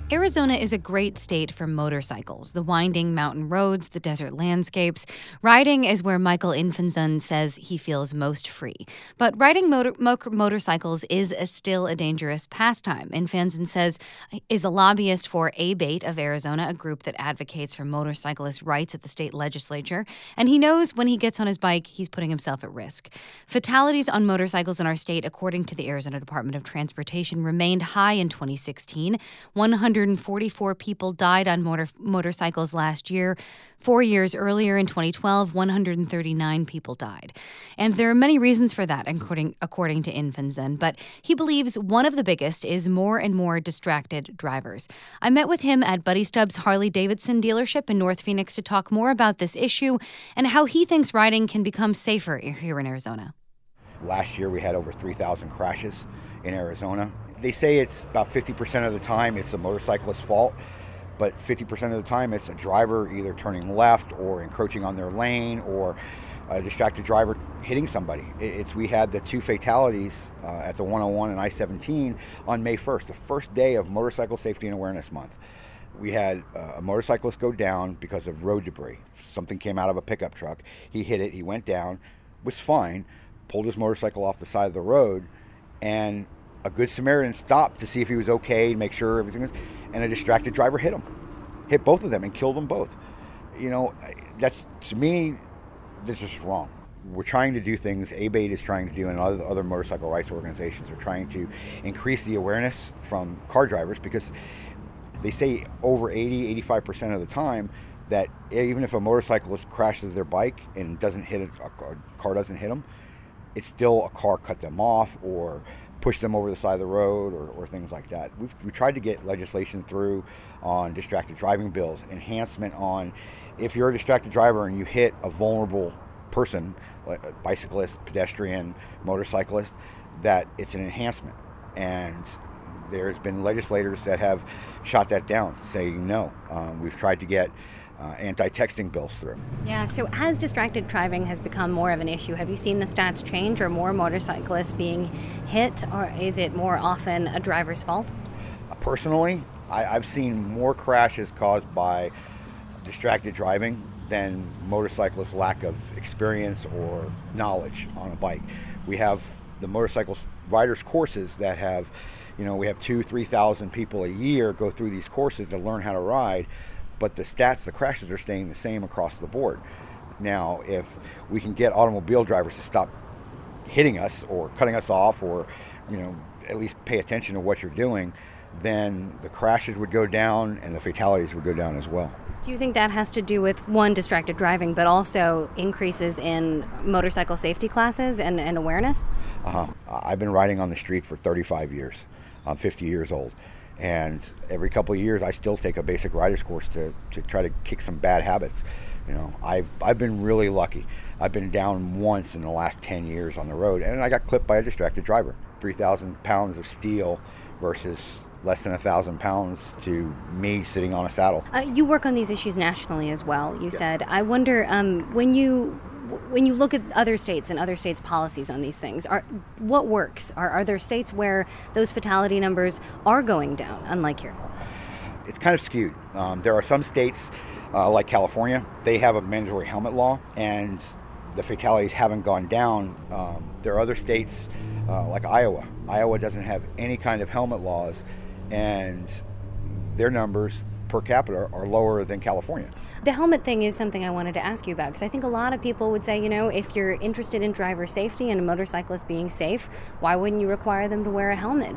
Arizona is a great state for motorcycles, the winding mountain roads, the desert landscapes. Riding is where Michael Infanson says he feels most free. But riding motorcycles is still a dangerous pastime. Infanson says is a lobbyist for ABATE of Arizona, a group that advocates for motorcyclist rights at the state legislature. And he knows when he gets on his bike, he's putting himself at risk. Fatalities on motorcycles in our state, according to the Arizona Department of Transportation, remained high in 2016. 144 people died on motorcycles last year. 4 years earlier, in 2012, 139 people died. And there are many reasons for that, according to Infanson, but he believes one of the biggest is more and more distracted drivers. I met with him at Buddy Stubbs Harley-Davidson dealership in North Phoenix to talk more about this issue and how he thinks riding can become safer here in Arizona. Last year, we had over 3,000 crashes in Arizona. They say it's about 50% of the time it's the motorcyclist's fault, but 50% of the time it's a driver either turning left or encroaching on their lane or a distracted driver hitting somebody. We had the 2 fatalities at the 101 and I-17 on May 1st, the first day of Motorcycle Safety and Awareness Month. We had a motorcyclist go down because of road debris. Something came out of a pickup truck. He hit it, he went down, was fine, pulled his motorcycle off the side of the road, and a Good Samaritan stopped to see if he was okay, make sure everything was, and a distracted driver hit both of them and killed them both. You know, that's, to me, that's just wrong. We're trying to do things, ABATE is trying to do, and other motorcycle rights organizations are trying to increase the awareness from car drivers, because they say over 85% of the time that even if a motorcyclist crashes their bike and doesn't hit a car doesn't hit them, it's still a car cut them off or push them over the side of the road or things like that. We tried to get legislation through on distracted driving bills, enhancement on if you're a distracted driver and you hit a vulnerable person, like a bicyclist, pedestrian, motorcyclist, that it's an enhancement. And there's been legislators that have shot that down, saying no. We've tried to get anti-texting bills through. Yeah, so as distracted driving has become more of an issue, have you seen the stats change? Are more motorcyclists being hit, or is it more often a driver's fault? Personally, I've seen more crashes caused by distracted driving than motorcyclists' lack of experience or knowledge on a bike. We have the motorcycle riders courses that have, we have 2,000-3,000 people a year go through these courses to learn how to ride, but the stats, the crashes are staying the same across the board. Now, if we can get automobile drivers to stop hitting us or cutting us off or, at least pay attention to what you're doing, then the crashes would go down and the fatalities would go down as well. Do you think that has to do with, one, distracted driving, but also increases in motorcycle safety classes and awareness? I've been riding on the street for 35 years. I'm 50 years old. And every couple of years, I still take a basic rider's course to try to kick some bad habits. I've been really lucky. I've been down once in the last 10 years on the road, and I got clipped by a distracted driver. 3,000 pounds of steel versus less than 1,000 pounds to me sitting on a saddle. You work on these issues nationally as well, you said. I wonder, when you look at other states and other states' policies on these things, what works? Are there states where those fatality numbers are going down, unlike here? It's kind of skewed. There are some states, like California, they have a mandatory helmet law, and the fatalities haven't gone down. There are other states, like Iowa. Iowa doesn't have any kind of helmet laws, and their numbers per capita are lower than California. The helmet thing is something I wanted to ask you about, because I think a lot of people would say, if you're interested in driver safety and a motorcyclist being safe, why wouldn't you require them to wear a helmet?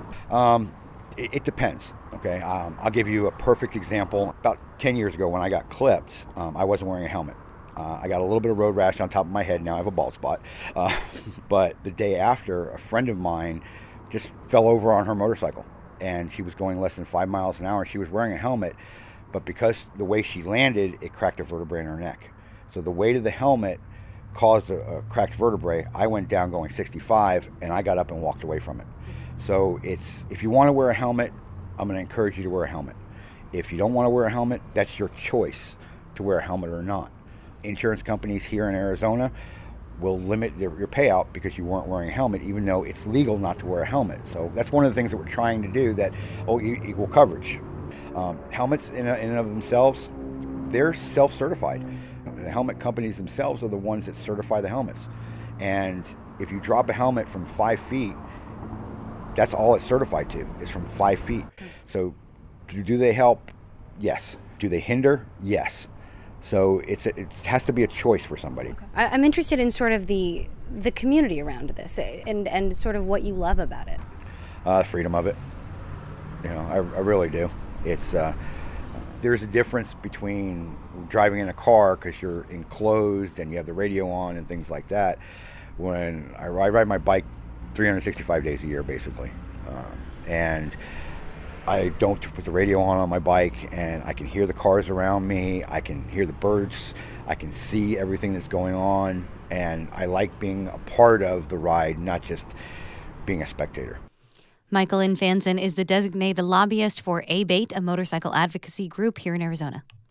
It depends, okay? I'll give you a perfect example. About 10 years ago when I got clipped, I wasn't wearing a helmet. I got a little bit of road rash on top of my head. Now I have a bald spot. But the day after, a friend of mine just fell over on her motorcycle, and she was going less than 5 miles an hour. She was wearing a helmet, but because the way she landed, it cracked a vertebrae in her neck. So the weight of the helmet caused a cracked vertebrae. I went down going 65, and I got up and walked away from it. So if you want to wear a helmet, I'm going to encourage you to wear a helmet. If you don't want to wear a helmet, that's your choice to wear a helmet or not. Insurance companies here in Arizona will limit your payout because you weren't wearing a helmet, even though it's legal not to wear a helmet. So that's one of the things that we're trying to do, that equal coverage. Helmets in and of themselves, they're self-certified. The helmet companies themselves are the ones that certify the helmets. And if you drop a helmet from 5 feet, that's all it's certified to, is from 5 feet. So do they help? Yes. Do they hinder? Yes. So it has to be a choice for somebody. Okay. I'm interested in sort of the community around this and sort of what you love about it. The freedom of it. I really do. It's there's a difference between driving in a car because you're enclosed and you have the radio on and things like that. When I ride my bike 365 days a year, basically, and I don't put the radio on my bike, and I can hear the cars around me, I can hear the birds, I can see everything that's going on, and I like being a part of the ride, not just being a spectator. Michael Infanson is the designated lobbyist for ABATE, a motorcycle advocacy group here in Arizona.